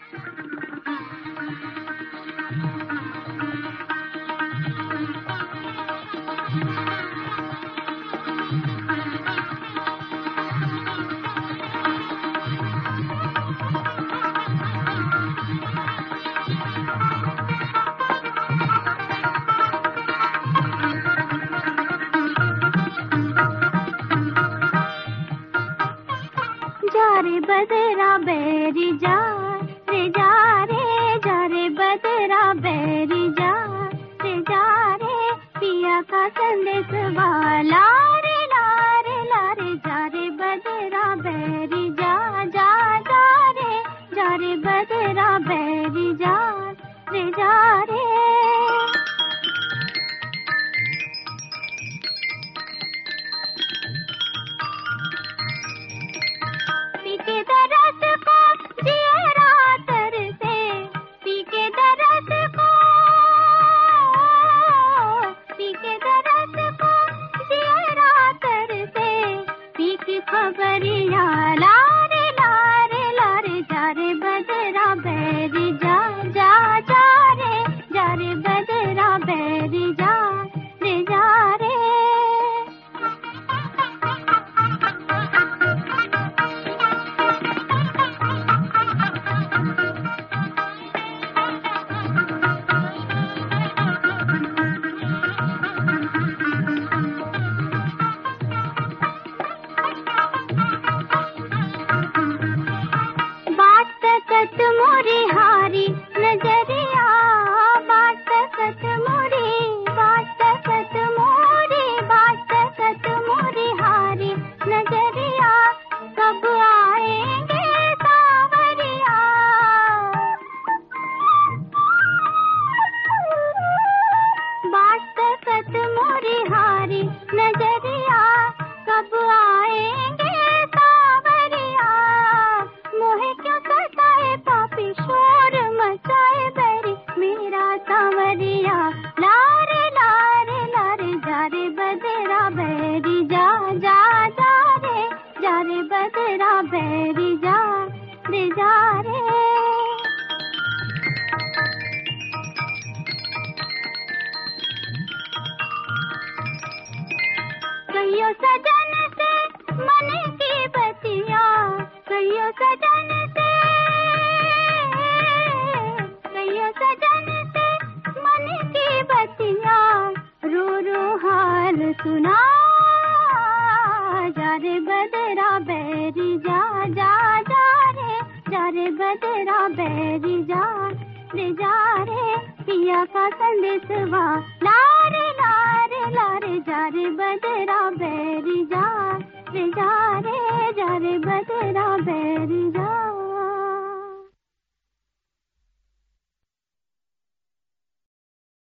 रे बदरा बैरी जा रे जा रे, जा रे बदरा बैरी जा रे, पिया का संदेश वाला रे ला रे ला रे, जा रे बदरा बैरी जा जा जा रे, जा रे बदरा बैरी जा रे जा रे। पी के दरस को जियरा तरसे, पी के दरस को, पी के दरस को जियरा तरसे, पी की खबरिया ला रे ला रे ला रे, जा रे बदरा बैरी जा जा जा रे, जा रे बदरा बैरी जा रे जा रे। बात मोरी हारी नजरिया, बात मोरी, बात मोरी, बात मोरी हारी नजरिया, कब आएंगे सावरिया। बात मोरी हारी नजरिया, कब आएंगे सावरिया। मोहे क्यों सताए पापी शोर मचाए बैरी, मेरा सांवरिया ला रे ला रे ला रे, जा रे बदरा बैरी जा जा जा रे, जा रे बदरा बैरी जा रे जा रे। कहियो सजन से मन की बतिया, कहियो सजन से, कहियो सजन से मन की बतिया, रो रो हाल सुना, जा रे बदरा बैरी जा जा जा रे, जा रे बदरा बैरी जा रे जा रे, पिया का संदेश वा ला रे ला रे ला रे, जा रे बदरा बैरी जा रे जा रे, जा रे बदरा बैरी जा।